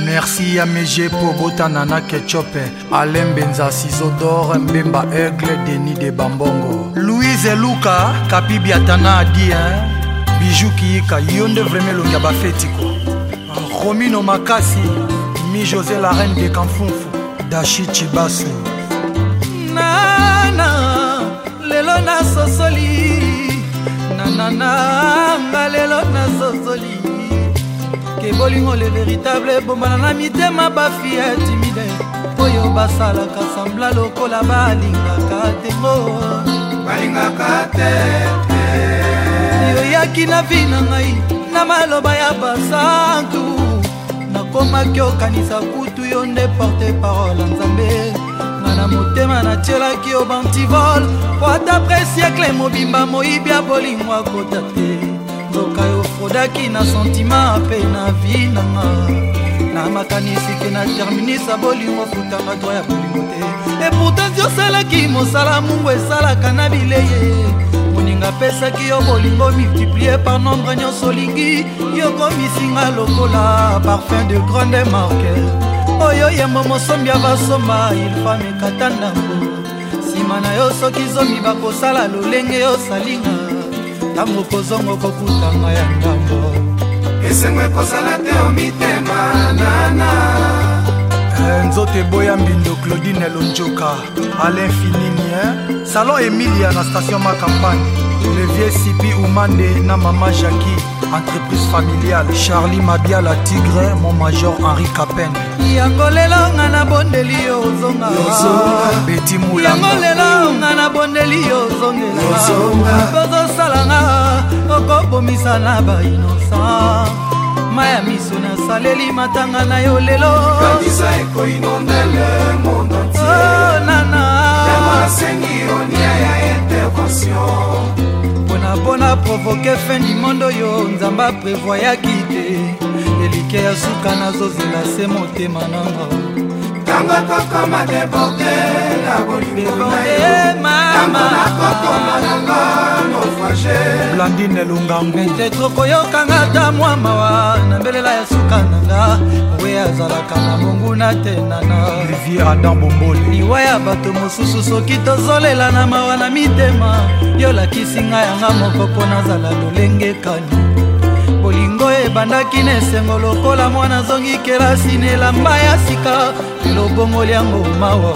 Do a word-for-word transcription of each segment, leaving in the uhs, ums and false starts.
Merci à Mégé pour Botanana Ketchup, Alain Benza Sisodor, Mbemba Aigle, Denis de Bambongo. Louise et Luca, Kapi Biatana a dit, hein, Bijou Kiyika, Yonde vraiment le Bafetiko. Romino Makasi, Mi José la reine de Kamfunfu, Dashi Chibasu. Nana, lelo na sosoli, nanana, lelo na sosoli. Que bolingo le véritable bombana na mitema bafia timide oyo basalaka sambla lokola balingaka tengo balingaka te yo yaki na vina ngai na maloba ya basantu nakomaki okanisa kutu yo nde porte parole nzambe ngana motema natielaki yo bantivol po ata pre siècle mobimba moyibi ya bolingo akota te nzoka yo frodaki na sentima mpe na vi nanga na makanisi ke na terminisa bolingo futanga dro ya bolingo te e pourtant yosalaki mosala mungu esalaka na bileye moninga apesaki yo bolingo multiplie par nombre nyonso olingi yokomisinga lokola parfum de grande marque oyo yembo mosombi avasomba ilfa mekata ndango nsima na yo soki zomi bakosala lolenge yosalinga tango kozongo kokutanga ya ngambo esengo ekozala te omitema nana Nzote Boya Mbindo Claudine Lonjoka Alain Finini Salon Emilia na station ma campagne Le vieux Sipi Oumande na Mama Jackie Entreprise familiale Charlie Mabia la Tigre Mon major Henri Capen Yango lelo nga na bondeli yo zonga Betty Moulanga Yango lelo nga na bondeli yo zongela Bozo salanga okobomisa na ba innocent Maya miso na saleli matanga na yo lelo Katisa eko inondele monde entier Oh nana Yama sengi onia ya intervention Bona bona provoke fin du monde yo Nzamba prévoyaki te Elike ya suka na zozela se motema nanga Tango koko ma débordé la bolingo na yo Tango na koko malanga naufragé Blandine Lungangu Peut-être koyokanga ta mwa mawa na mbelela ya suka nanga we azalaka na monguna te nana Olivier Adam Bomboli liwa ya bato mosusu soki tozolela na mawa na mitema yolakisi ngai yanga moko mpo nazala lolenge kani bolingo ebandaki na esengo lokola mwana zongi kelasi na elamba ya sika elobongoli yango mawa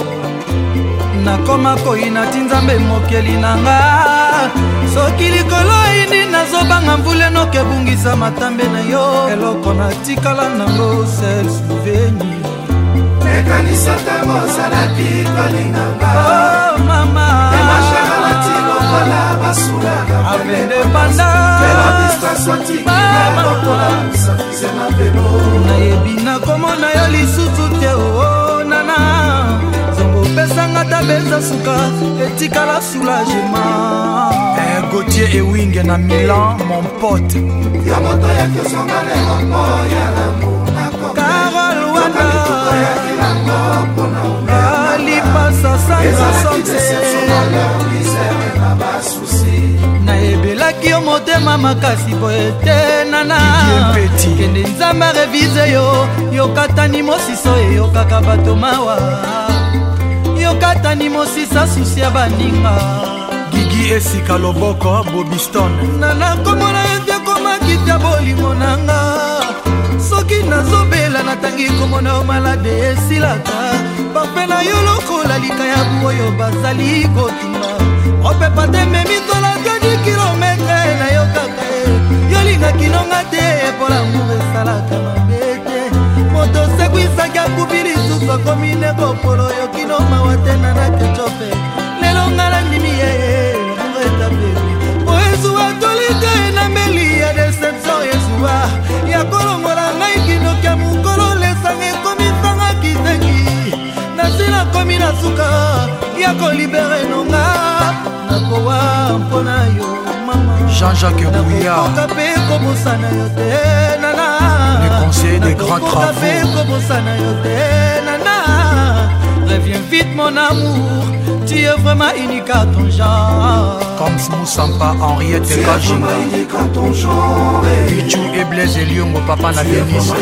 nakoma koyina ti nzambe mokeli na nga soki likolo indi nazobanga mvula noke ebungisa matambe na yo eloko natikala nango sel souveni ekanisa ntango ozalaki kolinganga oh mama emashaka natilokola basulaka avendepanda nayebi nakomona yo lisusu te o nana zongo pesanga tabenza suka etikala soulagement Gauthier Ewing na Milan mon pote ya moto ya kesonga leropo ya lamu Carol Wanda alipasa sanga sonte nayebelaki yo motema makasi boye te nana kende nzambe arevize yo yokatani mosiso eyokaka bato mawa yokatani mosisa susi ya baninga Gigi Esika Loboko Bobiston nana komona ete komakita bolingo nanga soki nazobela natangi komona yo malade esilaka parfe na yo lokola likayabu oyo bazali kotunga opepa te memitola tani kilometre na yo kaka e yolingaki nonga te mpola ngur esalaka mabe te moto sekwisaki akubi lisusu akomi ne kopolo yokino mawa te nana kecope lelo nga na ndimi ye ngur etapeli oezuwa toli te na mbeli ya deception ezuwa ya kolongola ngai kindoki ya mokolo lesanga ekomisanga kitengi nasila komi na suka ya kolibere nonga nakowa mpona yo mama Jean-Jacques Bouillard nakoka mpe kobosana yo te nana le conseiller des grands nakoka mpe travaux kobosana yo te nana reviens vite mon amour tu es vraiment unique carton genre. Comme Moussampa, Henriette Kajinga Pichou et Blaise et Lyongo, papa na Venise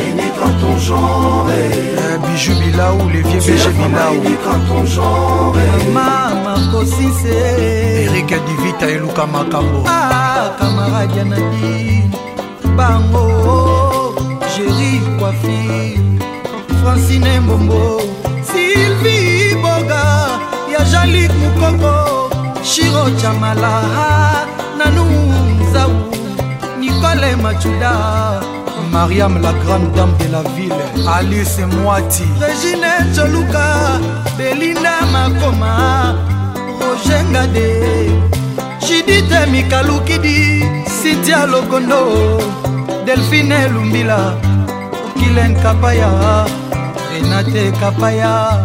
Bijou Bilaou, les vieux Béché Bilaou Mama Kosise Eric Divita et Luka Makambo. Ah, camarade Yanadi Bango Géry Coiffure Francine Mbombo Sylvie Boga Ya Jalik Moukoko Shiro Chamala Nanou Zaou Nicole Machuda Mariam, la grande dame de la ville. Alice Mwati Regine Choluka Belinda Makoma Roger Ngade Jidite Mikalukidi Cynthia Lokondo Delphine Lumbila Kilen Kapaya Renate Kapaya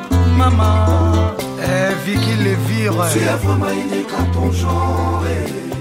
Mama eh, Vicky Levire. C'est la femme à aider quand ton genre est